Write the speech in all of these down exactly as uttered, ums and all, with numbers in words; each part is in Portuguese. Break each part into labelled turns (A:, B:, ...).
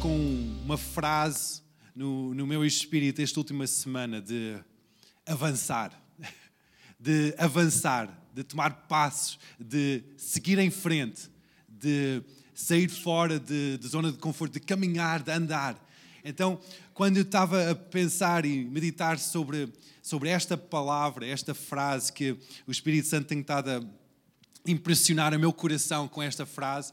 A: com uma frase no, no meu espírito esta última semana de avançar, de avançar, de tomar passos, de seguir em frente, de sair fora de, de zona de conforto, de caminhar, de andar. Então, quando eu estava a pensar e meditar sobre, sobre esta palavra, esta frase que o Espírito Santo tem estado a impressionar o meu coração com esta frase,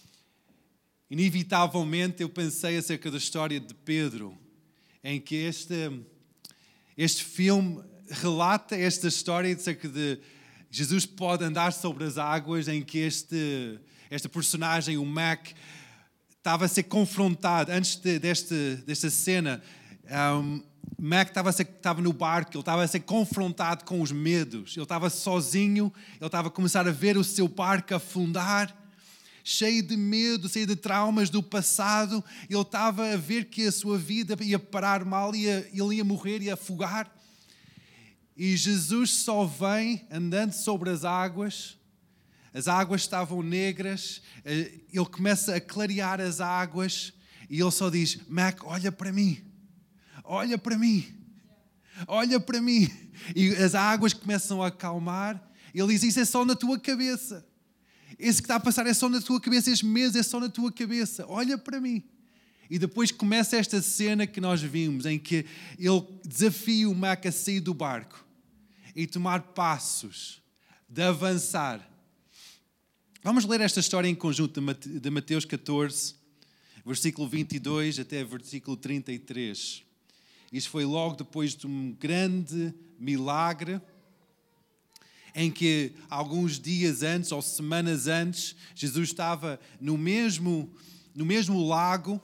A: inevitavelmente eu pensei acerca da história de Pedro, em que este, este filme relata esta história acerca de Jesus pode andar sobre as águas, em que este, esta personagem, o Mac, estava a ser confrontado. Antes de, deste, desta cena, um, Mac estava, a ser, estava no barco, ele estava a ser confrontado com os medos. Ele estava sozinho, ele estava a começar a ver o seu barco afundar, cheio de medo, cheio de traumas do passado. Ele estava a ver que a sua vida ia parar mal, ia, ele ia morrer, ia afogar. E Jesus só vem andando sobre as águas. As águas estavam negras. Ele começa a clarear as águas e ele só diz: Mac, olha para mim. Olha para mim. Olha para mim. E as águas começam a acalmar. Ele diz: isso é só na tua cabeça. Esse que está a passar é só na tua cabeça. Este mês é só na tua cabeça. Olha para mim. E depois começa esta cena que nós vimos, em que ele desafia o Mac a sair do barco e tomar passos, de avançar. Vamos ler esta história em conjunto de Mateus catorze, versículo vinte e dois até versículo trinta e três. Isto foi logo depois de um grande milagre, em que alguns dias antes, ou semanas antes, Jesus estava no mesmo, no mesmo lago,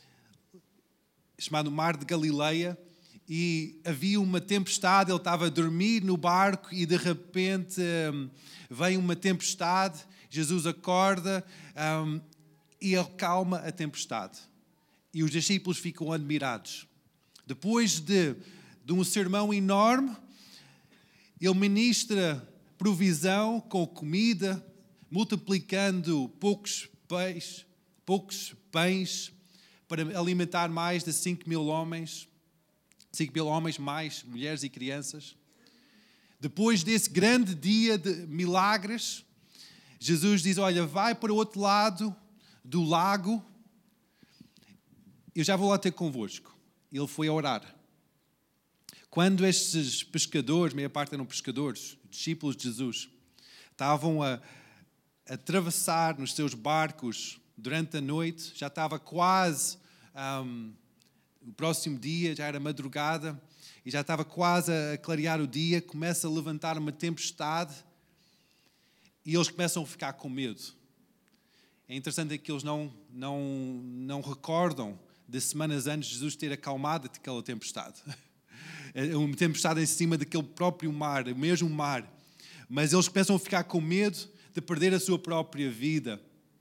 A: chamado Mar de Galileia, e havia uma tempestade. Ele estava a dormir no barco e de repente um, vem uma tempestade. Jesus acorda um, e acalma a tempestade. E os discípulos ficam admirados. Depois de, de um sermão enorme, ele ministra provisão com comida, multiplicando poucos peixes, poucos pães para alimentar mais de cinco mil homens. cinco mil homens, mais mulheres e crianças. Depois desse grande dia de milagres, Jesus diz: olha, vai para o outro lado do lago, eu já vou lá ter convosco. Ele foi a orar. Quando estes pescadores, meia parte eram pescadores, discípulos de Jesus, estavam a, a atravessar nos seus barcos durante a noite, já estava quase... Um, O próximo dia, já era madrugada, e já estava quase a clarear o dia, começa a levantar uma tempestade e eles começam a ficar com medo. É interessante que eles não, não, não recordam de semanas antes de Jesus ter acalmado aquela tempestade. É uma tempestade em cima daquele próprio mar, o mesmo mar. Mas eles começam a ficar com medo de perder a sua própria vida.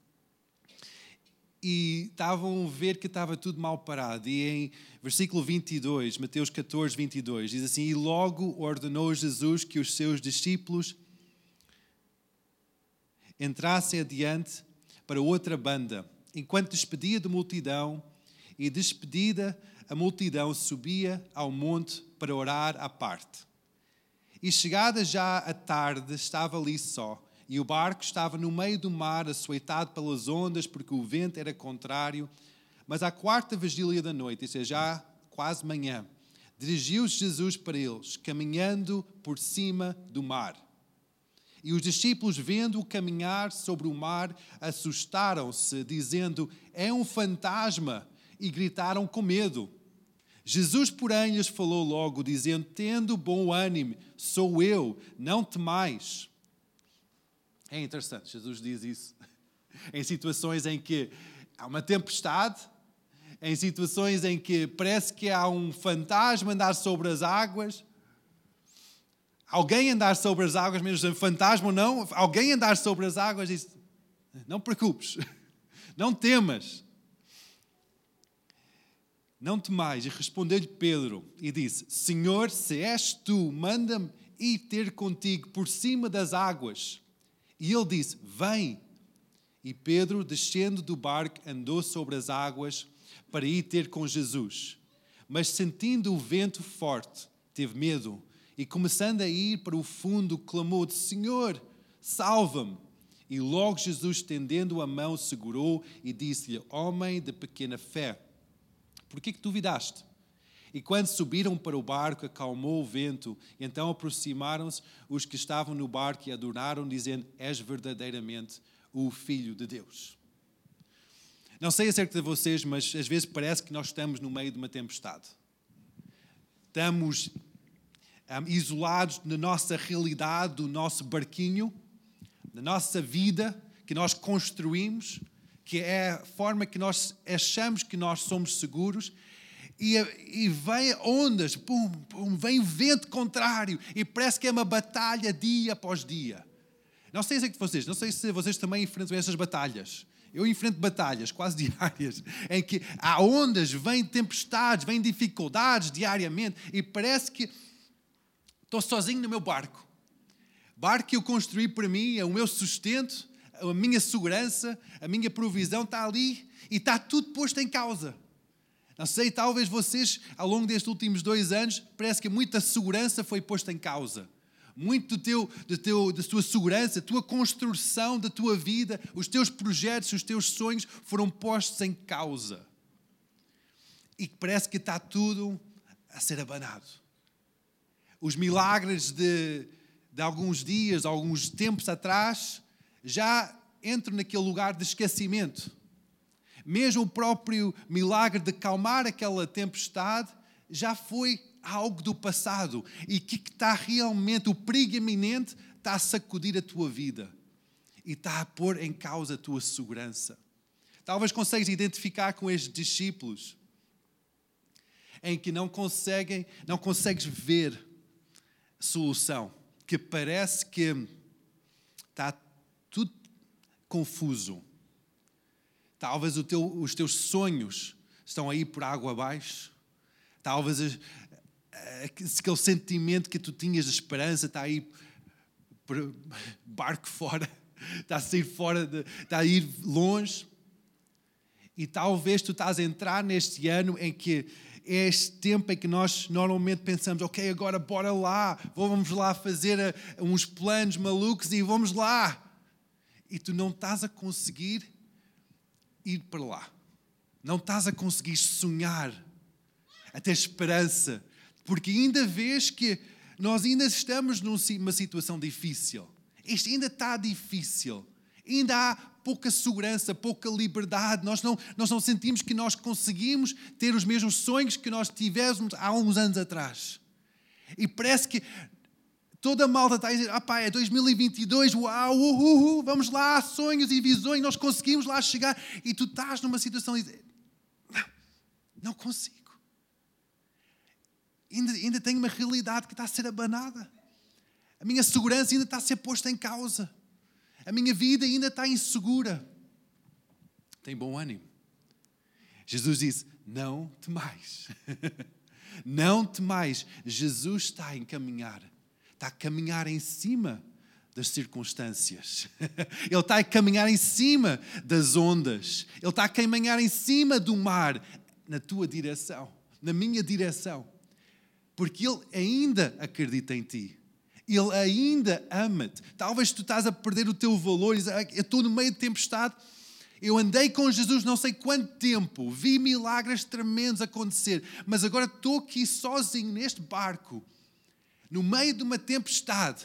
A: E estavam a ver que estava tudo mal parado. E em versículo vinte e dois, Mateus catorze, vinte e dois, diz assim: e logo ordenou Jesus que os seus discípulos entrassem adiante para outra banda, enquanto despedia da multidão, e despedida a multidão subia ao monte para orar à parte. E chegada já a tarde, estava ali só. E o barco estava no meio do mar, açoitado pelas ondas, porque o vento era contrário. Mas à quarta vigília da noite, isso é já quase manhã, dirigiu-se Jesus para eles, caminhando por cima do mar. E os discípulos, vendo-o caminhar sobre o mar, assustaram-se, dizendo: é um fantasma, e gritaram com medo. Jesus, porém, lhes falou logo, dizendo: tendo bom ânimo, sou eu, não temais. É interessante, Jesus diz isso em situações em que há uma tempestade, em situações em que parece que há um fantasma andar sobre as águas, alguém andar sobre as águas, mesmo fantasma ou não, alguém andar sobre as águas e diz: não te preocupes, não temas, não temais. E respondeu-lhe Pedro e disse: Senhor, se és tu, manda-me ir ter contigo por cima das águas. E ele disse: vem. E Pedro, descendo do barco, andou sobre as águas, para ir ter com Jesus. Mas sentindo o vento forte, teve medo e começando a ir para o fundo, clamou de Senhor, salva-me. E logo Jesus, estendendo a mão, segurou e disse-lhe, homem de pequena fé, por que que duvidaste? E quando subiram para o barco, acalmou o vento. E então aproximaram-se os que estavam no barco e adoraram, dizendo, és verdadeiramente o Filho de Deus. Não sei acerca de vocês, mas às vezes parece que nós estamos no meio de uma tempestade. Estamos um, isolados na nossa realidade, do nosso barquinho, na nossa vida que nós construímos, que é a forma que nós achamos que nós somos seguros, e, e vem ondas, pum, pum, vem vento contrário, e parece que é uma batalha dia após dia. Não sei se é que vocês, não sei se vocês também enfrentam essas batalhas. Eu enfrento batalhas quase diárias, em que há ondas, vêm tempestades, vêm dificuldades diariamente, e parece que estou sozinho no meu barco. Barco que eu construí para mim, é o meu sustento, a minha segurança, a minha provisão está ali e está tudo posto em causa. Não sei, talvez vocês, ao longo destes últimos dois anos, parece que muita segurança foi posta em causa. Muito do teu, do teu, da tua segurança, a tua construção da tua vida, os teus projetos, os teus sonhos foram postos em causa. E parece que está tudo a ser abanado. Os milagres de, de alguns dias, alguns tempos atrás, já entram naquele lugar de esquecimento. Mesmo o próprio milagre de calmar aquela tempestade já foi algo do passado, e que está realmente, o perigo iminente está a sacudir a tua vida e está a pôr em causa a tua segurança. Talvez consegues identificar com estes discípulos em que não conseguem, não consegues ver a solução, que parece que está tudo confuso. Talvez o teu, os teus sonhos estão aí por água abaixo. Talvez aquele sentimento que tu tinhas de esperança está aí por barco fora, está a sair fora, de, está a ir longe. E talvez tu estás a entrar neste ano em que é este tempo em que nós normalmente pensamos, ok, agora bora lá, vamos lá fazer uns planos malucos e vamos lá. E tu não estás a conseguir ir para lá. Não estás a conseguir sonhar, a ter esperança, porque ainda vês que nós ainda estamos numa situação difícil. Isto ainda está difícil. Ainda há pouca segurança, pouca liberdade. Nós não, nós não sentimos que nós conseguimos ter os mesmos sonhos que nós tivemos há uns anos atrás. E parece que toda a malta está a dizer, ah pá, é dois mil e vinte e dois, uau, uh, uh, vamos lá, sonhos e visões, nós conseguimos lá chegar. E tu estás numa situação de dizer, não, não consigo. Ainda, ainda tenho uma realidade que está a ser abanada. A minha segurança ainda está a ser posta em causa. A minha vida ainda está insegura. Tem bom ânimo. Jesus diz, não temais. Não temais. Jesus está a caminhar. Está a caminhar em cima das circunstâncias. Ele está a caminhar em cima das ondas. Ele está a caminhar em cima do mar, na tua direção, na minha direção. Porque Ele ainda acredita em ti. Ele ainda ama-te. Talvez tu estás a perder o teu valor. Eu estou no meio de tempestade. Eu andei com Jesus não sei quanto tempo. Vi milagres tremendos acontecer. Mas agora estou aqui sozinho neste barco. No meio de uma tempestade.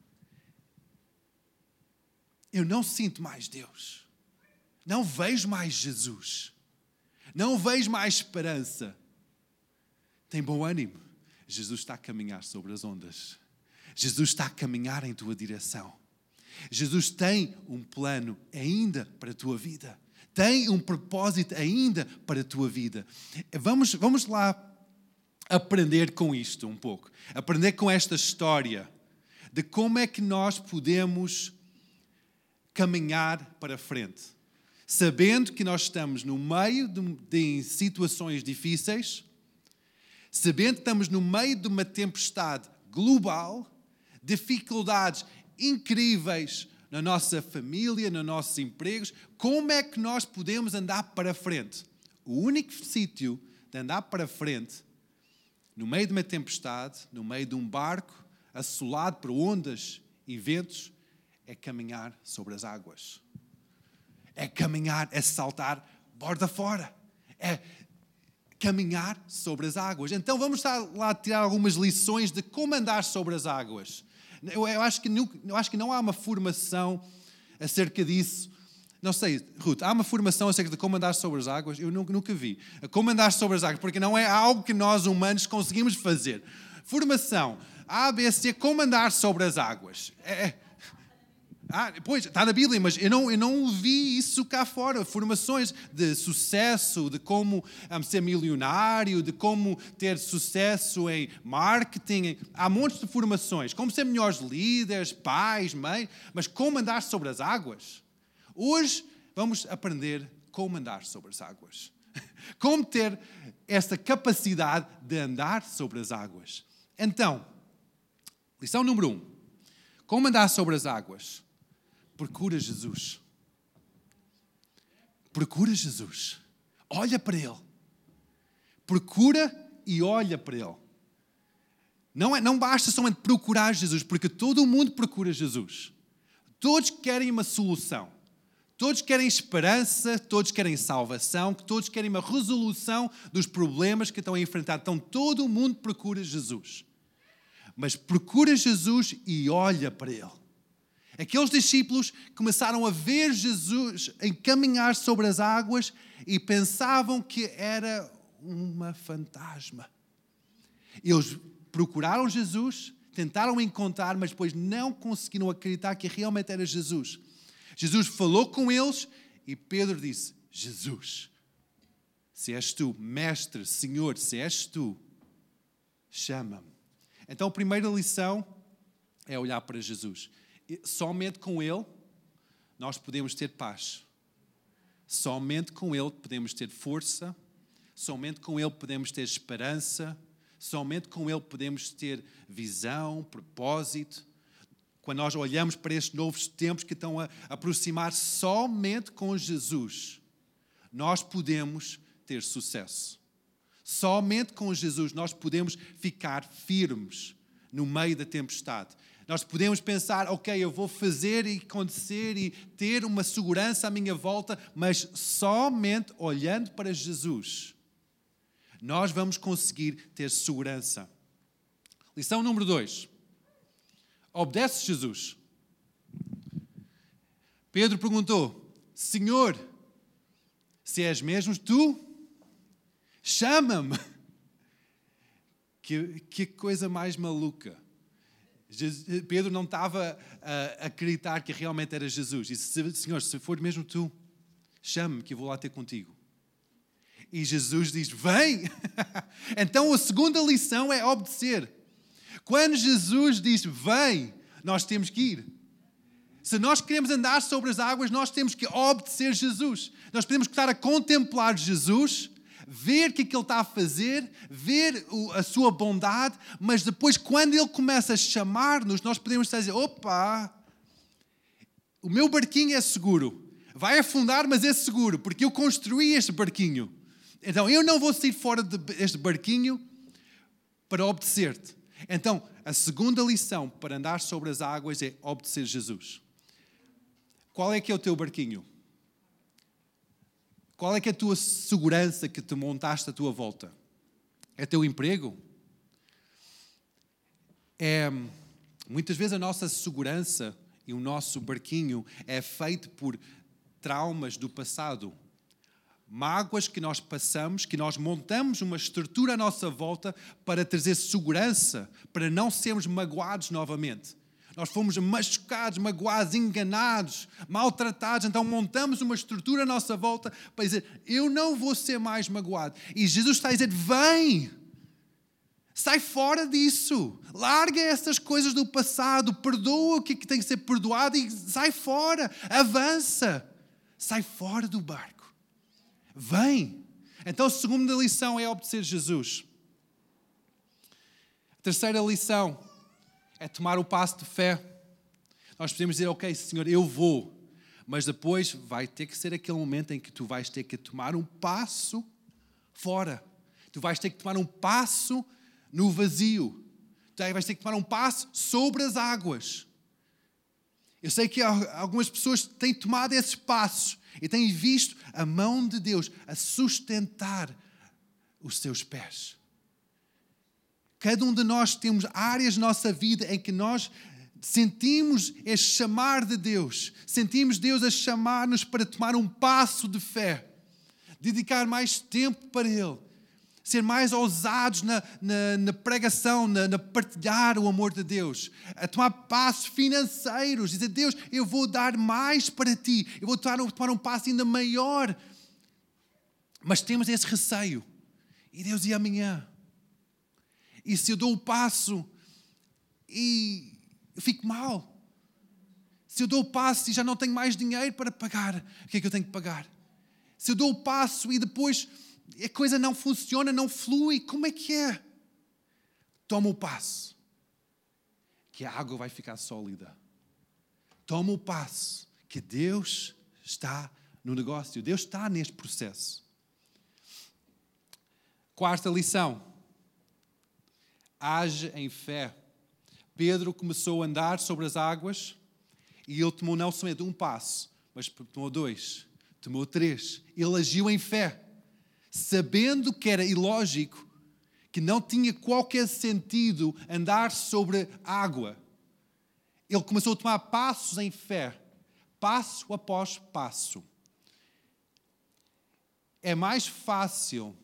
A: Eu não sinto mais Deus. Não vejo mais Jesus. Não vejo mais esperança. Tem bom ânimo. Jesus está a caminhar sobre as ondas. Jesus está a caminhar em tua direção. Jesus tem um plano ainda para a tua vida. Tem um propósito ainda para a tua vida. Vamos, vamos lá aprender com isto um pouco. Aprender com esta história de como é que nós podemos caminhar para frente. Sabendo que nós estamos no meio de, de situações difíceis, sabendo que estamos no meio de uma tempestade global, dificuldades incríveis na nossa família, nos nossos empregos, como é que nós podemos andar para frente? O único sítio de andar para frente, no meio de uma tempestade, no meio de um barco, assolado por ondas e ventos, é caminhar sobre as águas. É caminhar, é saltar borda fora. É caminhar sobre as águas. Então vamos lá tirar algumas lições de como andar sobre as águas. Eu, eu, acho que não, eu acho que não há uma formação acerca disso. Não sei, Ruth, há uma formação acerca de como andar sobre as águas? Eu nunca, nunca vi. Como andar sobre as águas, porque não é algo que nós humanos conseguimos fazer. Formação, A, B, C, como andar sobre as águas. É, ah, pois, está na Bíblia, mas eu não, eu não vi isso cá fora. Formações de sucesso, de como um, ser milionário, de como ter sucesso em marketing. Há montes de formações. Como ser melhores líderes, pais, mães, mas como andar sobre as águas? Hoje vamos aprender como andar sobre as águas. Como ter esta capacidade de andar sobre as águas. Então, lição número um. Como andar sobre as águas? Procura Jesus. Procura Jesus. Olha para Ele. Procura e olha para Ele. Não, é, não basta somente procurar Jesus, porque todo mundo procura Jesus. Todos querem uma solução. Todos querem esperança, todos querem salvação, todos querem uma resolução dos problemas que estão a enfrentar. Então todo mundo procura Jesus. Mas procura Jesus e olha para Ele. Aqueles discípulos começaram a ver Jesus em caminhar sobre as águas e pensavam que era uma fantasma. Eles procuraram Jesus, tentaram encontrar, mas depois não conseguiram acreditar que realmente era Jesus. Jesus falou com eles e Pedro disse: Jesus, se és tu, mestre, Senhor, se és tu, chama-me. Então a primeira lição é olhar para Jesus. Somente com Ele nós podemos ter paz. Somente com Ele podemos ter força. Somente com Ele podemos ter esperança. Somente com Ele podemos ter visão, propósito. Quando nós olhamos para estes novos tempos que estão a aproximar, somente com Jesus nós podemos ter sucesso. Somente com Jesus nós podemos ficar firmes no meio da tempestade. Nós podemos pensar, ok, eu vou fazer e acontecer e ter uma segurança à minha volta, mas somente olhando para Jesus nós vamos conseguir ter segurança. Lição número dois. Obedece Jesus. Pedro perguntou: Senhor, se és mesmo tu, chama-me. Que, que coisa mais maluca. Pedro não estava a acreditar que realmente era Jesus. E disse: Senhor, se for mesmo tu, chame-me que eu vou lá ter contigo. E Jesus diz: vem! Então a segunda lição é obedecer. Quando Jesus diz vem, nós temos que ir. Se nós queremos andar sobre as águas, nós temos que obedecer Jesus. Nós podemos estar a contemplar Jesus, ver o que, é que Ele está a fazer, ver a sua bondade, mas depois, quando Ele começa a chamar-nos, nós podemos estar a dizer: opa, o meu barquinho é seguro. Vai afundar, mas é seguro, porque eu construí este barquinho. Então, eu não vou sair fora deste barquinho para obedecer-te. Então, a segunda lição para andar sobre as águas é obedecer Jesus. Qual é que é o teu barquinho? Qual é que é a tua segurança que te montaste à tua volta? É teu emprego? É, muitas vezes a nossa segurança e o nosso barquinho é feito por traumas do passado. Mágoas que nós passamos, que nós montamos uma estrutura à nossa volta para trazer segurança, para não sermos magoados novamente. Nós fomos machucados, magoados, enganados, maltratados, então montamos uma estrutura à nossa volta para dizer: eu não vou ser mais magoado. E Jesus está a dizer: vem! Sai fora disso. Larga essas coisas do passado, perdoa o que tem que ser perdoado e sai fora, avança. Sai fora do barco. Vem! Então a segunda lição é obedecer Jesus. A terceira lição é tomar o passo de fé. Nós podemos dizer: ok, Senhor, eu vou. Mas depois vai ter que ser aquele momento em que tu vais ter que tomar um passo fora. Tu vais ter que tomar um passo no vazio. Tu vais ter que tomar um passo sobre as águas. Eu sei que algumas pessoas têm tomado esses passos e têm visto a mão de Deus a sustentar os seus pés. Cada um de nós temos áreas na nossa vida em que nós sentimos este chamar de Deus. Sentimos Deus a chamar-nos para tomar um passo de fé. Dedicar mais tempo para Ele. Ser mais ousados na, na, na pregação, na, na partilhar o amor de Deus. A tomar passos financeiros. Dizer, Deus, eu vou dar mais para Ti. Eu vou tomar, tomar um passo ainda maior. Mas temos esse receio. E Deus, e amanhã? E se eu dou o passo e eu fico mal? Se eu dou o passo e já não tenho mais dinheiro para pagar, o que é que eu tenho que pagar? Se eu dou o passo e depois a coisa não funciona, não flui, como é que é? Toma o passo, que a água vai ficar sólida. Toma o passo, que Deus está no negócio, Deus está neste processo. Quarta lição. Age em fé. Pedro começou a andar sobre as águas e ele tomou não somente um passo, mas tomou dois, tomou três. Ele agiu em fé, sabendo que era ilógico, que não tinha qualquer sentido andar sobre água. Ele começou a tomar passos em fé, passo após passo. É mais fácil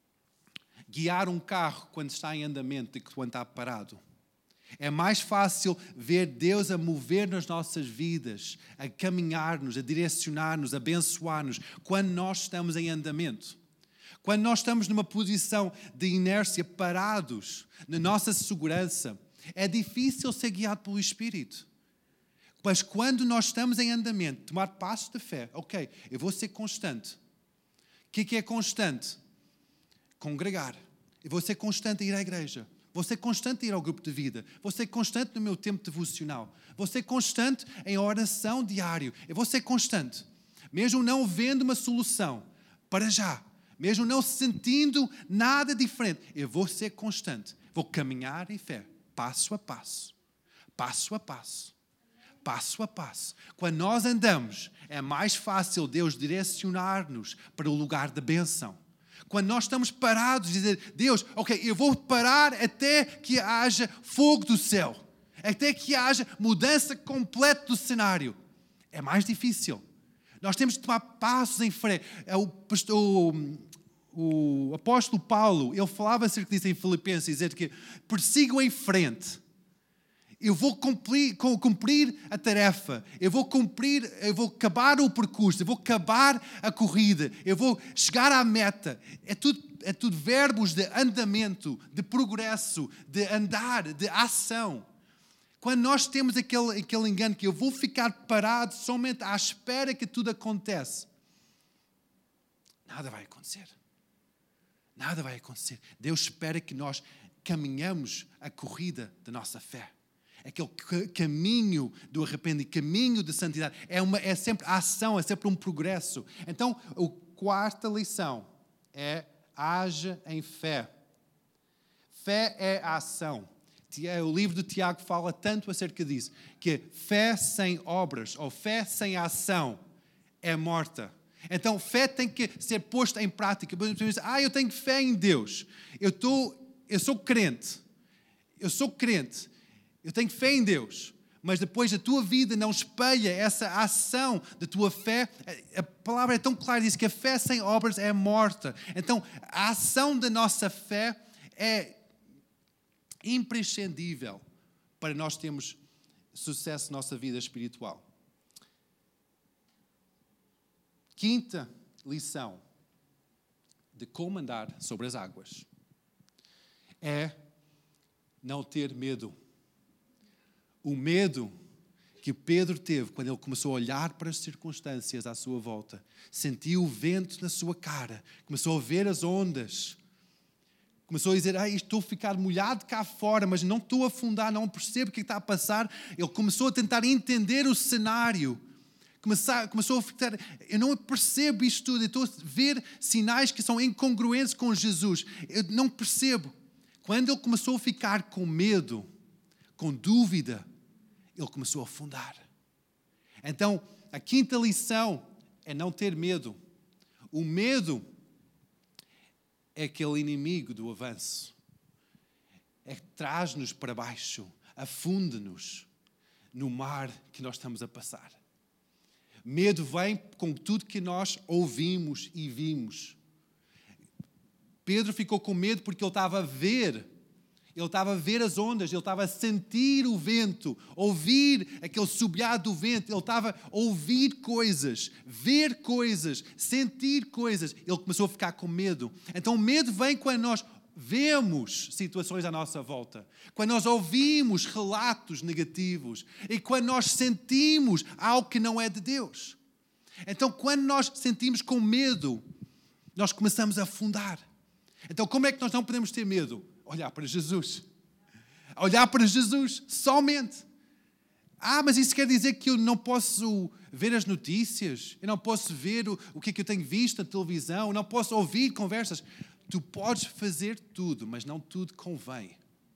A: guiar um carro quando está em andamento do que quando está parado. É mais fácil ver Deus a mover nas nossas vidas, a caminhar-nos, a direcionar-nos, a abençoar-nos, quando nós estamos em andamento. Quando nós estamos numa posição de inércia, parados, na nossa segurança, é difícil ser guiado pelo Espírito. Mas quando nós estamos em andamento, tomar passos de fé, ok, eu vou ser constante. O que é que é constante? Congregar. Eu vou ser constante a ir à igreja. Vou ser constante a ir ao grupo de vida. Vou ser constante no meu tempo devocional. Vou ser constante em oração diário. Eu vou ser constante. Mesmo não vendo uma solução, para já. Mesmo não sentindo nada diferente, eu vou ser constante. Vou caminhar em fé, passo a passo. Passo a passo. Passo a passo. Quando nós andamos, é mais fácil Deus direcionar-nos para o lugar da bênção. Quando nós estamos parados e dizer, Deus, ok, eu vou parar até que haja fogo do céu. Até que haja mudança completa do cenário. É mais difícil. Nós temos que tomar passos em fé. O, pastor, o, o apóstolo Paulo, ele falava acerca disso em Filipenses, dizer que persigam em frente. Eu vou cumprir, cumprir a tarefa, eu vou cumprir, eu vou acabar o percurso, eu vou acabar a corrida, eu vou chegar à meta. É tudo, é tudo verbos de andamento, de progresso, de andar, de ação. Quando nós temos aquele, aquele engano que eu vou ficar parado somente à espera que tudo acontece, nada vai acontecer. Nada vai acontecer. Deus espera que nós caminhamos a corrida da nossa fé. Aquele caminho do arrependimento, caminho de santidade. É, uma, é sempre ação, é sempre um progresso. Então, a quarta lição é age em fé. Fé é ação. O livro de Tiago fala tanto acerca disso, que fé sem obras ou fé sem ação é morta. Então, fé tem que ser posta em prática. Ah, eu tenho fé em Deus. Eu, tô, eu sou crente. Eu sou crente. Eu tenho fé em Deus, mas depois a tua vida não espelha essa ação da tua fé. A palavra é tão clara, diz que a fé sem obras é morta. Então, a ação da nossa fé é imprescindível para nós termos sucesso na nossa vida espiritual. Quinta lição de como andar sobre as águas é não ter medo. O medo que Pedro teve quando ele começou a olhar para as circunstâncias à sua volta, sentiu o vento na sua cara, começou a ver as ondas, começou a dizer, ah, estou a ficar molhado cá fora, mas não estou a afundar, não percebo o que está a passar. Ele começou a tentar entender o cenário. Começar, começou a ficar, eu não percebo isto tudo, eu estou a ver sinais que são incongruentes com Jesus. Eu não percebo. Quando ele começou a ficar com medo, com dúvida, ele começou a afundar. Então, a quinta lição é não ter medo. O medo é aquele inimigo do avanço. É que traz-nos para baixo, afunde-nos no mar que nós estamos a passar. Medo vem com tudo que nós ouvimos e vimos. Pedro ficou com medo porque ele estava a ver. Ele estava a ver as ondas, ele estava a sentir o vento, ouvir aquele subiar do vento. Ele estava a ouvir coisas, ver coisas, sentir coisas. Ele começou a ficar com medo. Então o medo vem quando nós vemos situações à nossa volta, quando nós ouvimos relatos negativos e quando nós sentimos algo que não é de Deus. Então, quando nós sentimos com medo, nós começamos a afundar. Então, como é que nós não podemos ter medo? Olhar para Jesus. Olhar para Jesus, somente. Ah, mas isso quer dizer que eu não posso ver as notícias? Eu não posso ver o, o que é que eu tenho visto na televisão? Eu não posso ouvir conversas? Tu podes fazer tudo, mas não tudo convém.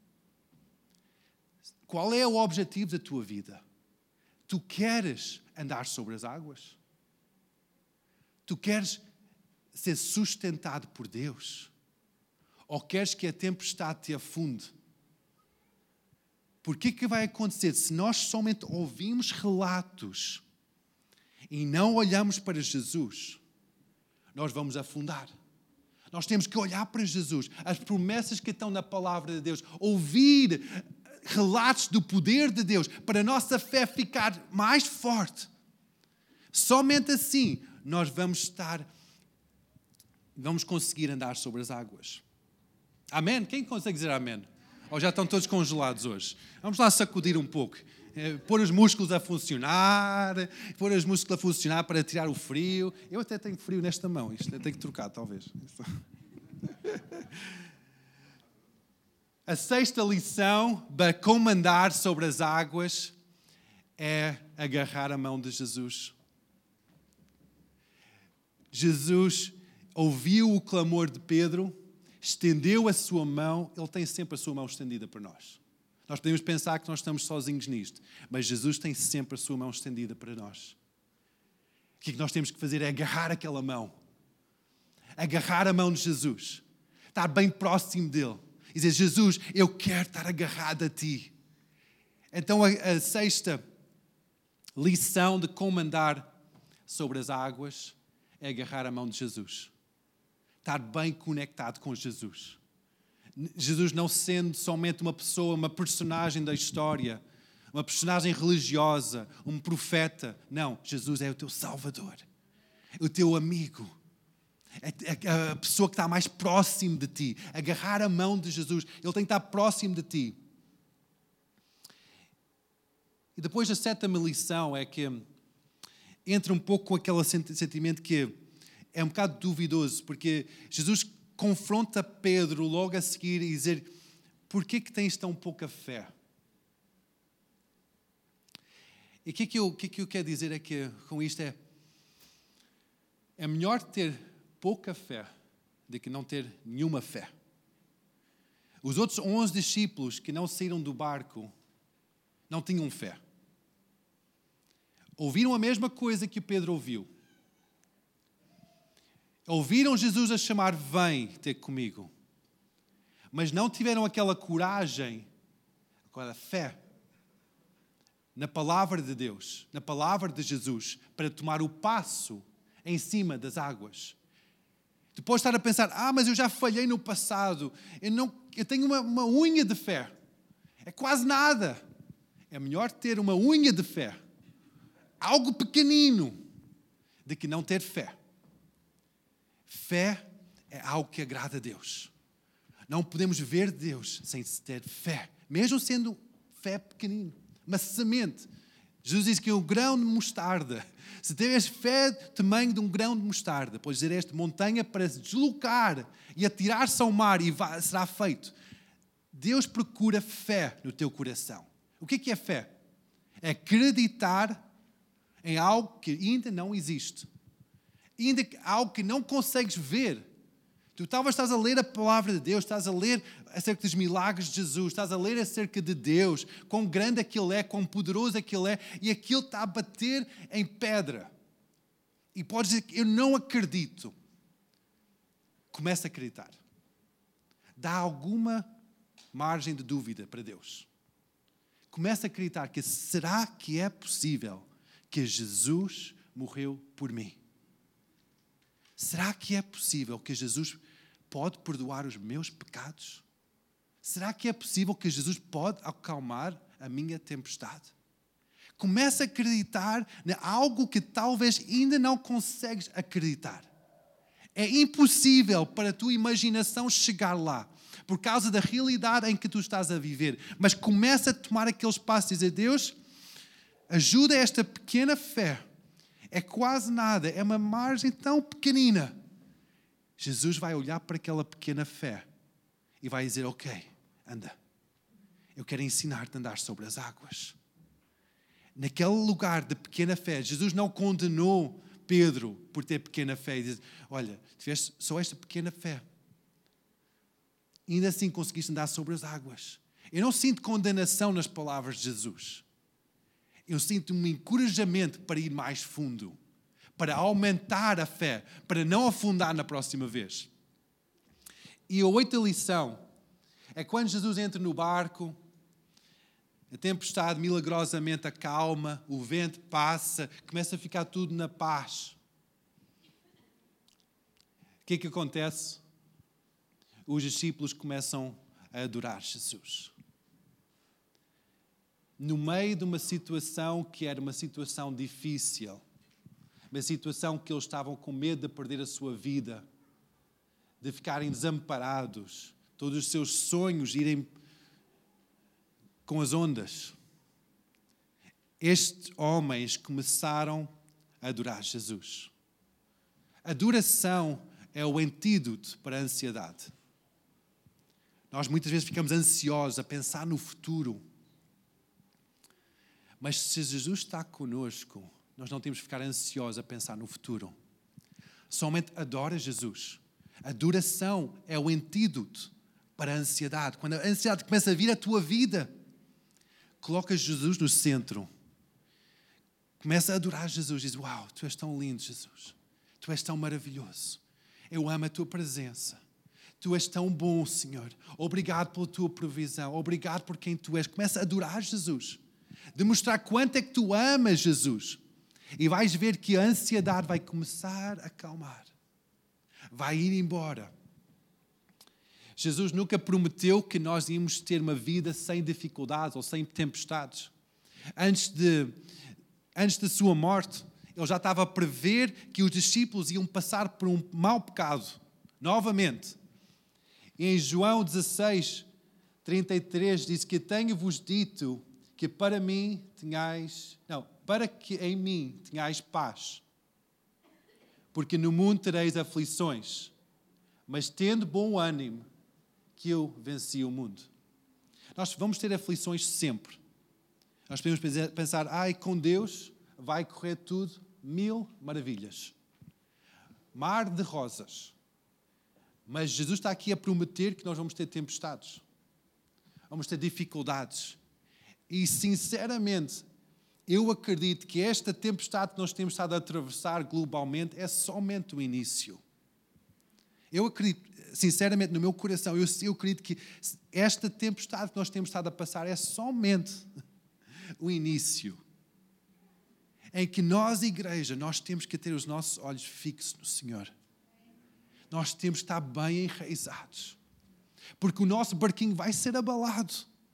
A: Qual é o objetivo da tua vida? Tu queres andar sobre as águas? Tu queres ser sustentado por Deus? Ou queres que a tempestade te afunde? Porque o que vai acontecer se nós somente ouvimos relatos e não olhamos para Jesus? Nós vamos afundar. Nós temos que olhar para Jesus, as promessas que estão na palavra de Deus, ouvir relatos do poder de Deus, para a nossa fé ficar mais forte. Somente assim nós vamos estar, vamos conseguir andar sobre as águas. Amém? Quem consegue dizer amém? Ou já estão todos congelados hoje? Vamos lá sacudir um pouco. É, pôr os músculos a funcionar, pôr os músculos a funcionar para tirar o frio. Eu até tenho frio nesta mão, isto eu tenho que trocar, talvez. A sexta lição para comandar sobre as águas é agarrar a mão de Jesus. Jesus ouviu o clamor de Pedro, estendeu a sua mão, ele tem sempre a sua mão estendida para nós. Nós podemos pensar que nós estamos sozinhos nisto, mas Jesus tem sempre a sua mão estendida para nós. O que nós temos que fazer é agarrar aquela mão. Agarrar a mão de Jesus. Estar bem próximo dele. E dizer, Jesus, eu quero estar agarrado a ti. Então a, a sexta lição de comandar sobre as águas é agarrar a mão de Jesus. Estar bem conectado com Jesus. Jesus não sendo somente uma pessoa, uma personagem da história, uma personagem religiosa, um profeta. Não, Jesus é o teu Salvador, o teu amigo, é a pessoa que está mais próximo de ti. Agarrar a mão de Jesus, ele tem que estar próximo de ti. E depois a sétima lição é que entra um pouco com aquele sentimento que é um bocado duvidoso, porque Jesus confronta Pedro logo a seguir e dizer, por que que tens tão pouca fé? E o que, que, eu, que, que eu quero dizer é que com isto é, é melhor ter pouca fé do que não ter nenhuma fé. Os outros onze discípulos que não saíram do barco não tinham fé. Ouviram a mesma coisa que Pedro ouviu. Ouviram Jesus a chamar, vem ter comigo. Mas não tiveram aquela coragem, aquela fé na palavra de Deus, na palavra de Jesus, para tomar o passo em cima das águas. Depois de estar a pensar, ah, mas eu já falhei no passado, eu, não, eu tenho uma, uma unha de fé. É quase nada. É melhor ter uma unha de fé, algo pequenino, do que não ter fé. Fé é algo que agrada a Deus. Não podemos ver Deus sem ter fé, mesmo sendo fé pequenino, uma semente. Jesus diz que é um grão de mostarda. Se tiveres fé do tamanho de um grão de mostarda, podes dizer esta montanha para se deslocar e atirar-se ao mar e vai, será feito. Deus procura fé no teu coração. O que é que é fé? É acreditar em algo que ainda não existe. Ainda algo que não consegues ver. Tu talvez estás a ler a palavra de Deus, estás a ler acerca dos milagres de Jesus, estás a ler acerca de Deus, quão grande aquilo é, quão poderoso aquilo é, e aquilo está a bater em pedra. E podes dizer que eu não acredito. Começa a acreditar. Dá alguma margem de dúvida para Deus. Começa a acreditar que será que é possível que Jesus morreu por mim? Será que é possível que Jesus pode perdoar os meus pecados? Será que é possível que Jesus pode acalmar a minha tempestade? Começa a acreditar em algo que talvez ainda não consegues acreditar. É impossível para a tua imaginação chegar lá, por causa da realidade em que tu estás a viver. Mas começa a tomar aqueles passos e dizer, Deus, ajuda esta pequena fé. É quase nada, é uma margem tão pequenina. Jesus vai olhar para aquela pequena fé e vai dizer, ok, anda. Eu quero ensinar-te a andar sobre as águas. Naquele lugar de pequena fé, Jesus não condenou Pedro por ter pequena fé. E diz, olha, tiveste só esta pequena fé. E ainda assim conseguiste andar sobre as águas. Eu não sinto condenação nas palavras de Jesus. Eu sinto um encorajamento para ir mais fundo, para aumentar a fé, para não afundar na próxima vez. E a outra lição é quando Jesus entra no barco, a tempestade milagrosamente acalma, o vento passa, começa a ficar tudo na paz. O que é que acontece? Os discípulos começam a adorar Jesus. No meio de uma situação que era uma situação difícil, uma situação que eles estavam com medo de perder a sua vida, de ficarem desamparados, todos os seus sonhos irem com as ondas. Estes homens começaram a adorar Jesus. A adoração é o antídoto para a ansiedade. Nós muitas vezes ficamos ansiosos a pensar no futuro. Mas se Jesus está conosco, nós não temos que ficar ansiosos a pensar no futuro. Somente adora Jesus. A adoração é o antídoto para a ansiedade. Quando a ansiedade começa a vir à tua vida, coloca Jesus no centro. Começa a adorar Jesus. Diz, uau, tu és tão lindo, Jesus. Tu és tão maravilhoso. Eu amo a tua presença. Tu és tão bom, Senhor. Obrigado pela tua provisão. Obrigado por quem tu és. Começa a adorar Jesus. Demonstrar quanto é que tu amas Jesus. E vais ver que a ansiedade vai começar a acalmar. Vai ir embora. Jesus nunca prometeu que nós íamos ter uma vida sem dificuldades ou sem tempestades. Antes de, antes da sua morte, ele já estava a prever que os discípulos iam passar por um mau pecado. Novamente. Em João dezasseis, trinta e três, diz que tenho-vos dito que para mim tenhais... Não, para que em mim tenhais paz. Porque no mundo tereis aflições, mas tendo bom ânimo, que eu venci o mundo. Nós vamos ter aflições sempre. Nós podemos pensar, ai, com Deus vai correr tudo mil maravilhas. Mar de rosas. Mas Jesus está aqui a prometer que nós vamos ter tempestades. Vamos ter dificuldades. E, sinceramente, eu acredito que esta tempestade que nós temos estado a atravessar globalmente é somente o início. Eu acredito, sinceramente, no meu coração, eu, eu acredito que esta tempestade que nós temos estado a passar é somente o início. Em que nós, igreja, nós temos que ter os nossos olhos fixos no Senhor. Nós temos que estar bem enraizados. Porque o nosso barquinho vai ser abalado.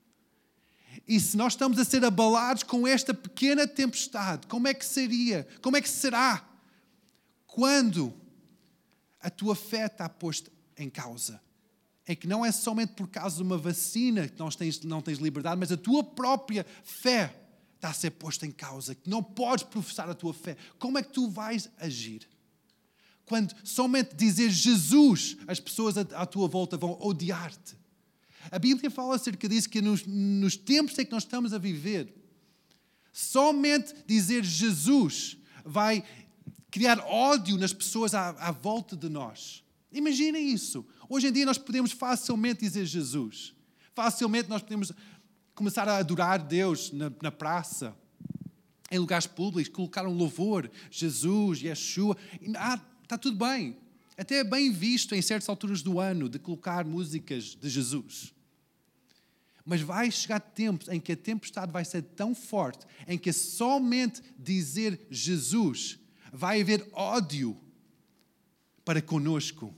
A: E se nós estamos a ser abalados com esta pequena tempestade, como é que seria? Como é que será? Quando a tua fé está posta em causa. É que não é somente por causa de uma vacina que não tens, não tens liberdade, mas a tua própria fé está a ser posta em causa. Que não podes professar a tua fé. Como é que tu vais agir? Quando somente dizer Jesus, as pessoas à tua volta vão odiar-te. A Bíblia fala acerca disso, que nos, nos tempos em que nós estamos a viver, Somente dizer Jesus vai criar ódio nas pessoas à, à volta de nós. Imaginem isso. Hoje em dia nós podemos facilmente dizer Jesus. Facilmente nós podemos começar a adorar Deus na, na praça, em lugares públicos, colocar um louvor, Jesus, Yeshua. Ah, está tudo bem. Até é bem visto em certas alturas do ano de colocar músicas de Jesus. Mas vai chegar tempos em que a tempestade vai ser tão forte, em que somente dizer Jesus vai haver ódio para conosco.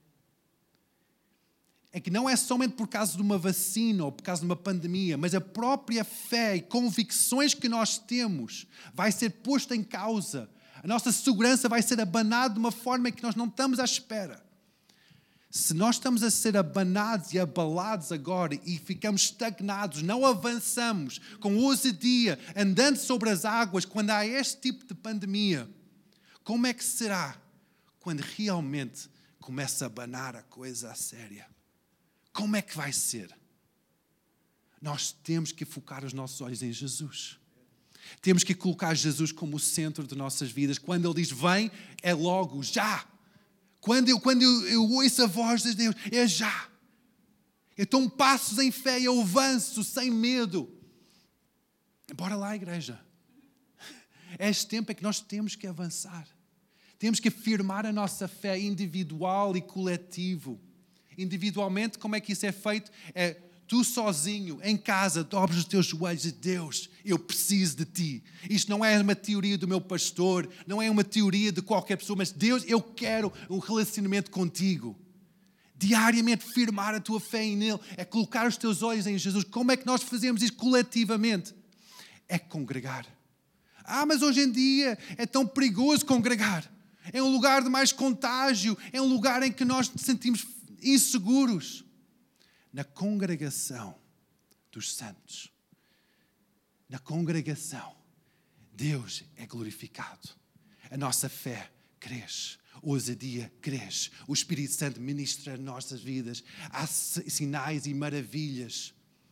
A: É que não é somente por causa de uma vacina ou por causa de uma pandemia, mas a própria fé e convicções que nós temos vai ser posta em causa. A nossa segurança vai ser abanada de uma forma que nós não estamos à espera. Se nós estamos a ser abanados e abalados agora e ficamos estagnados, não avançamos com ousadia, andando sobre as águas, quando há este tipo de pandemia, como é que será quando realmente começa a abanar a coisa a séria? Como é que vai ser? Nós temos que focar os nossos olhos em Jesus. Temos que colocar Jesus como o centro de nossas vidas. Quando Ele diz vem, é logo, já. Quando eu, quando eu, eu ouço a voz de Deus, é já. Eu tomo passos em fé e eu avanço sem medo. Bora lá, igreja. Este tempo é que nós temos que avançar. Temos que afirmar a nossa fé individual e coletivo. Individualmente, como é que isso é feito? É tu sozinho, em casa, dobres os teus joelhos e Deus, eu preciso de ti. Isto não é uma teoria do meu pastor, não é uma teoria de qualquer pessoa, mas Deus, eu quero um relacionamento contigo. Diariamente firmar a tua fé nele, é colocar os teus olhos em Jesus. Como é que nós fazemos isso coletivamente? É congregar. Ah, mas hoje em dia é tão perigoso congregar. É um lugar de mais contágio, é um lugar em que nós nos sentimos inseguros. Na congregação dos santos, na congregação, Deus é glorificado. A nossa fé cresce, a ousadia cresce, o Espírito Santo ministra as nossas vidas, há sinais e maravilhas.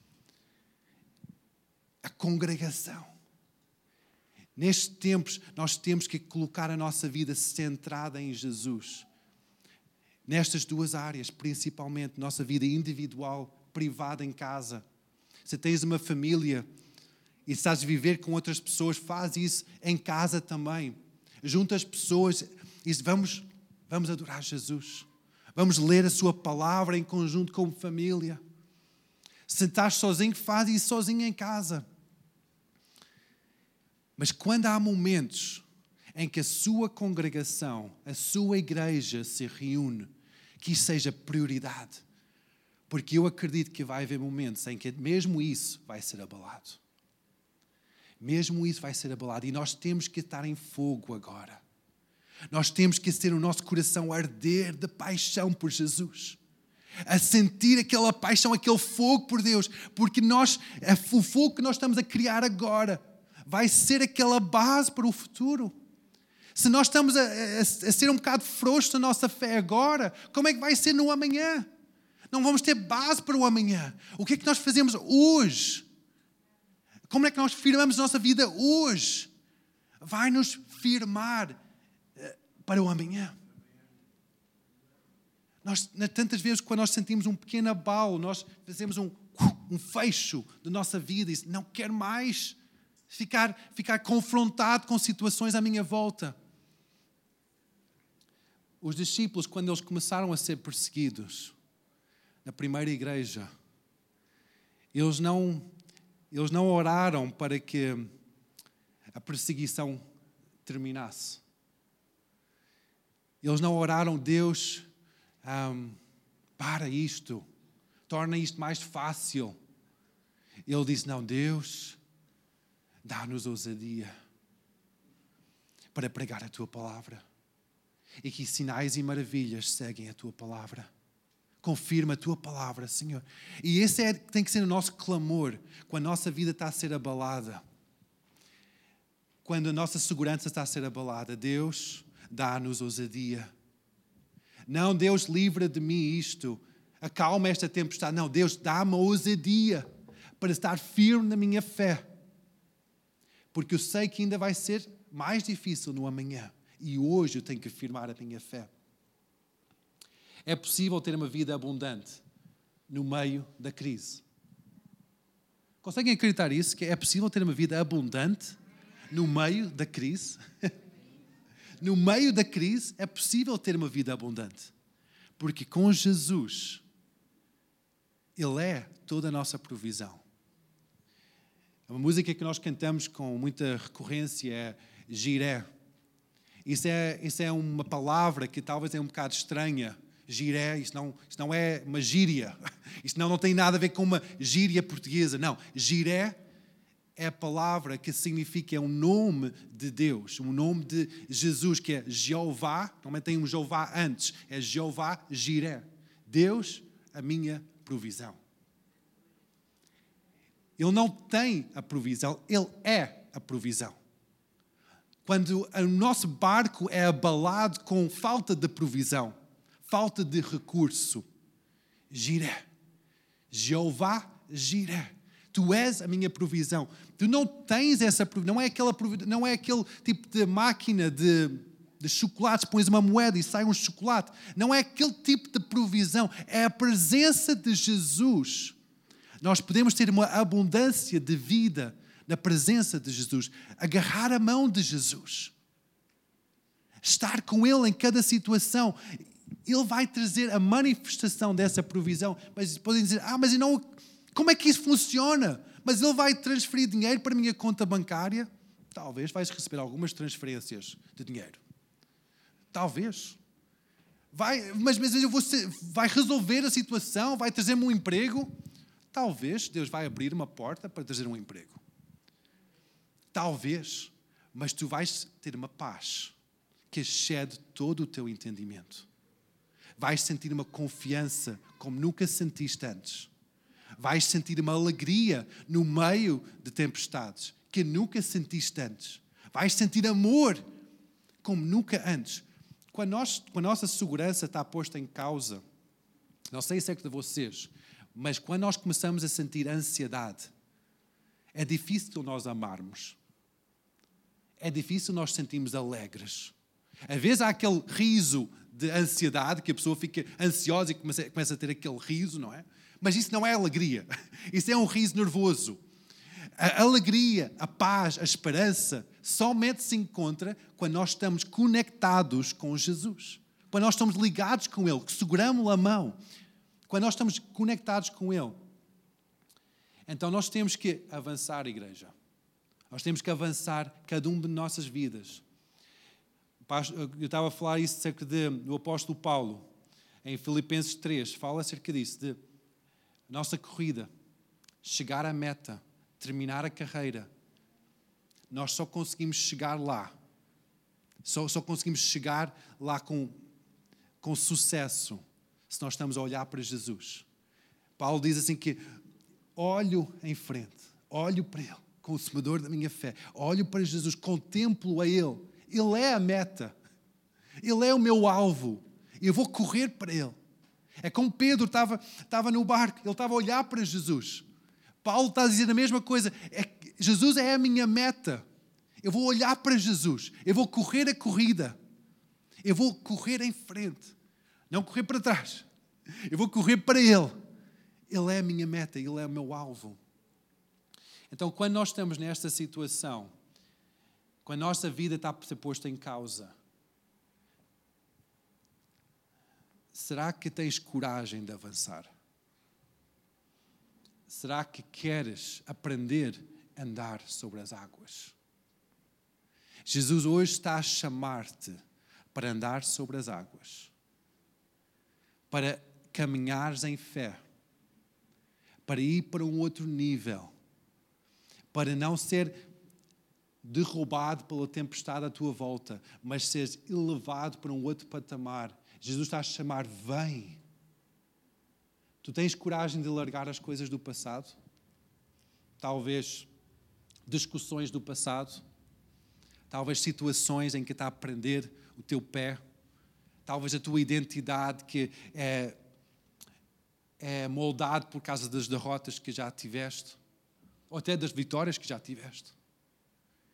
A: A congregação. Nestes tempos, nós temos que colocar a nossa vida centrada em Jesus. Nestas duas áreas, principalmente, nossa vida individual, privada em casa. Se tens uma família e estás a viver com outras pessoas, faz isso em casa também. Junta as pessoas e diz, vamos, vamos adorar Jesus. Vamos ler a sua palavra em conjunto como família. Se estás sozinho, faz isso sozinho em casa. Mas quando há momentos em que a sua congregação, a sua igreja se reúne, que isso seja prioridade. Porque eu acredito que vai haver momentos em que mesmo isso vai ser abalado. Mesmo isso vai ser abalado. E nós temos que estar em fogo agora. Nós temos que ter o nosso coração a arder de paixão por Jesus. A sentir aquela paixão, aquele fogo por Deus. Porque nós, o fogo que nós estamos a criar agora vai ser aquela base para o futuro. Se nós estamos a, a, a ser um bocado frouxos na nossa fé agora, como é que vai ser no amanhã? Não vamos ter base para o amanhã. O que é que nós fazemos hoje? Como é que nós firmamos a nossa vida hoje? Vai nos firmar para o amanhã. Nós, tantas vezes, quando nós sentimos um pequeno abalo, nós fazemos um, um fecho da nossa vida e dizemos, não quero mais ficar, ficar confrontado com situações à minha volta. Os discípulos, quando eles começaram a ser perseguidos na primeira igreja, eles não, eles não oraram para que a perseguição terminasse. Eles não oraram, Deus, um, para isto, torna isto mais fácil. Ele disse, não, Deus, dá-nos ousadia para pregar a Tua palavra. E que sinais e maravilhas seguem a Tua palavra. Confirma a Tua palavra, Senhor. E esse é, tem que ser o nosso clamor quando a nossa vida está a ser abalada. Quando a nossa segurança está a ser abalada. Deus, dá-nos ousadia. Não, Deus, livra de mim isto. Acalma esta tempestade. Não, Deus, dá-me ousadia para estar firme na minha fé. Porque eu sei que ainda vai ser mais difícil no amanhã. E hoje eu tenho que afirmar a minha fé. É possível ter uma vida abundante no meio da crise. Conseguem acreditar isso? Que é possível ter uma vida abundante no meio da crise? No meio da crise é possível ter uma vida abundante. Porque com Jesus, Ele é toda a nossa provisão. Uma música que nós cantamos com muita recorrência é Jiré. Isso é, isso é uma palavra que talvez é um bocado estranha. Jiré, isso não, isso não é uma gíria. Isso não, não tem nada a ver com uma gíria portuguesa. Não, Jiré é a palavra que significa, é um nome de Deus, um nome de Jesus, que é Jeová. Normalmente tem um Jeová antes. É Jeová Jiré. Deus, a minha provisão. Ele não tem a provisão, Ele é a provisão. Quando o nosso barco é abalado com falta de provisão, falta de recurso, Jiré, Jeová Jiré, tu és a minha provisão. Tu não tens essa provisão, não é, aquela, não é aquele tipo de máquina de, de chocolates, pões uma moeda e sai um chocolate. Não é aquele tipo de provisão, é a presença de Jesus. Nós podemos ter uma abundância de vida na presença de Jesus, agarrar a mão de Jesus, estar com Ele em cada situação. Ele vai trazer a manifestação dessa provisão. Mas podem dizer, ah, mas não, como é que isso funciona? Mas Ele vai transferir dinheiro para a minha conta bancária? Talvez vais receber algumas transferências de dinheiro. Talvez. Vai, mas, mas eu vou ser, vai resolver a situação? Vai trazer-me um emprego? Talvez Deus vai abrir uma porta para trazer um emprego. Talvez. Mas tu vais ter uma paz que excede todo o teu entendimento. Vais sentir uma confiança como nunca sentiste antes. Vais sentir uma alegria no meio de tempestades que nunca sentiste antes. Vais sentir amor como nunca antes. Quando, nós, quando a nossa segurança está posta em causa, não sei se é que de vocês, mas quando nós começamos a sentir ansiedade, é difícil nós amarmos. É difícil nós sentirmos alegres. Às vezes há aquele riso de ansiedade, que a pessoa fica ansiosa e começa, começa a ter aquele riso, não é? Mas isso não é alegria. Isso é um riso nervoso. A alegria, a paz, a esperança, somente se encontra quando nós estamos conectados com Jesus. Quando nós estamos ligados com Ele, que seguramos a mão. Quando nós estamos conectados com Ele. Então nós temos que avançar, igreja. Nós temos que avançar cada um de nossas vidas. Eu estava a falar isso acerca de, do apóstolo Paulo, em Filipenses três, fala acerca disso, de nossa corrida, chegar à meta, terminar a carreira. Nós só conseguimos chegar lá, só, só conseguimos chegar lá com, com sucesso, se nós estamos a olhar para Jesus. Paulo diz assim que, olho em frente, olho para Ele, consumador da minha fé, olho para Jesus, contemplo a Ele. Ele é a meta. Ele é o meu alvo. Eu vou correr para Ele. É como Pedro estava, estava no barco. Ele estava a olhar para Jesus. Paulo está a dizer a mesma coisa. É, Jesus é a minha meta. Eu vou olhar para Jesus. Eu vou correr a corrida. Eu vou correr em frente. Não correr para trás. Eu vou correr para Ele. Ele é a minha meta. Ele é o meu alvo. Então, quando nós estamos nesta situação, quando a nossa vida está a ser posta em causa, será que tens coragem de avançar? Será que queres aprender a andar sobre as águas? Jesus hoje está a chamar-te para andar sobre as águas, para caminhares em fé, para ir para um outro nível, para não ser derrubado pela tempestade à tua volta, mas seres elevado para um outro patamar. Jesus está a chamar, vem. Tu tens coragem de largar as coisas do passado? Talvez discussões do passado? Talvez situações em que está a prender o teu pé? Talvez a tua identidade que é, é moldada por causa das derrotas que já tiveste? Ou até das vitórias que já tiveste?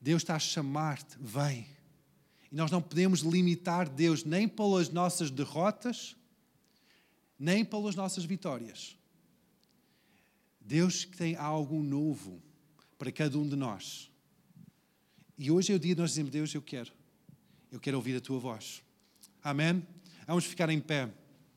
A: Deus está a chamar-te, vem. E nós não podemos limitar Deus nem pelas nossas derrotas, nem pelas nossas vitórias. Deus tem algo novo para cada um de nós. E hoje é o dia de nós dizermos, Deus, eu quero. Eu quero ouvir a tua voz. Amém? Vamos ficar em pé.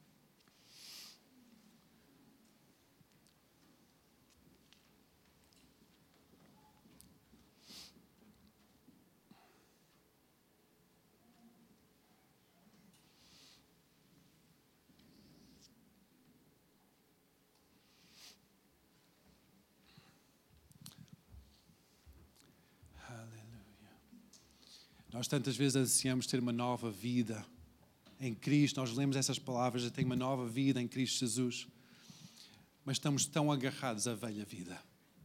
A: Nós tantas vezes ansiamos ter uma nova vida em Cristo. Nós lemos essas palavras, eu tenho uma nova vida em Cristo Jesus. Mas estamos tão agarrados à velha vida.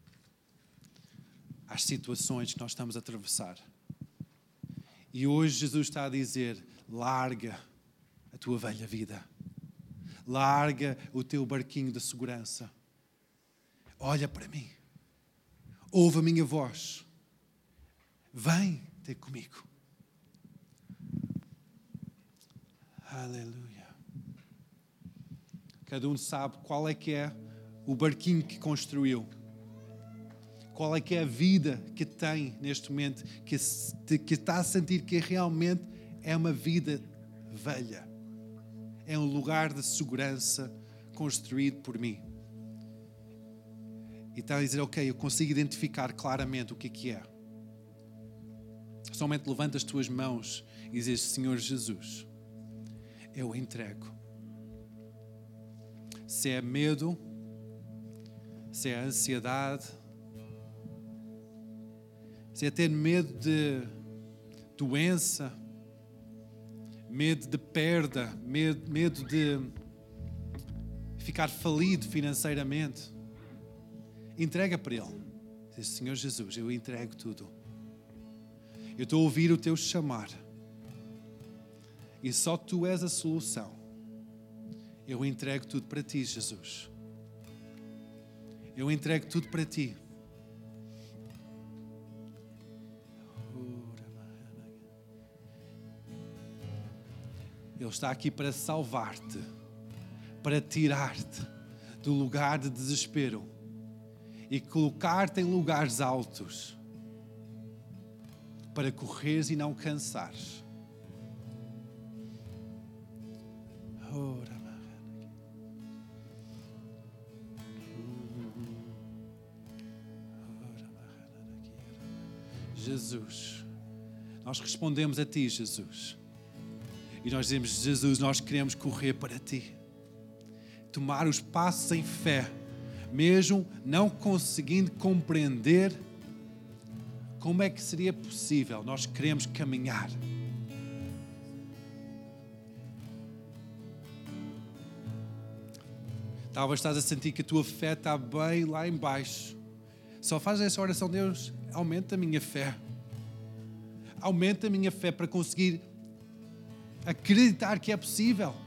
A: Às situações que nós estamos a atravessar. E hoje Jesus está a dizer, larga a tua velha vida. Larga o teu barquinho de segurança. Olha para mim. Ouve a minha voz. Vem ter comigo. Aleluia. Cada um sabe qual é que é o barquinho que construiu. Qual é que é a vida que tem neste momento, que, que está a sentir que realmente é uma vida velha. É um lugar de segurança construído por mim. E está a dizer, ok, eu consigo identificar claramente o que é que é. Somente levanta as tuas mãos e dizes, Senhor Jesus, eu entrego. Se é medo, se é ansiedade, se é ter medo de doença, medo de perda, medo, medo de ficar falido financeiramente, entrega para Ele. Diz, Senhor Jesus, eu entrego tudo. Eu estou a ouvir o teu chamar. E só tu és a solução. Eu entrego tudo para ti, Jesus. Eu entrego tudo para ti. Ele está aqui para salvar-te, para tirar-te do lugar de desespero e colocar-te em lugares altos, para correres e não cansares. Jesus, nós respondemos a ti, Jesus. E nós dizemos, Jesus, nós queremos correr para ti. Tomar os passos em fé, mesmo não conseguindo compreender como é que seria possível. Nós queremos caminhar. Talvez estás a sentir que a tua fé está bem lá em baixo. Só faz essa oração, Deus, aumenta a minha fé. Aumenta a minha fé para conseguir acreditar que é possível.